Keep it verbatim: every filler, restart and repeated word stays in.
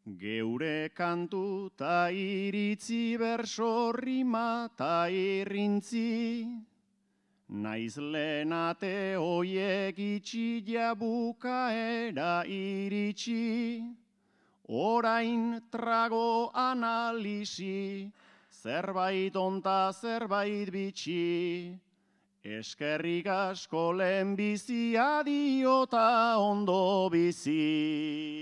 Geure kantu ta iritzi berso rima ta irrintzi, naiz lehenate oiek itxi jabukaera iritsi, orain trago analisi, zerbait onta zerbait bitxi, eskerrik asko lehen bizia diota ondo bizi.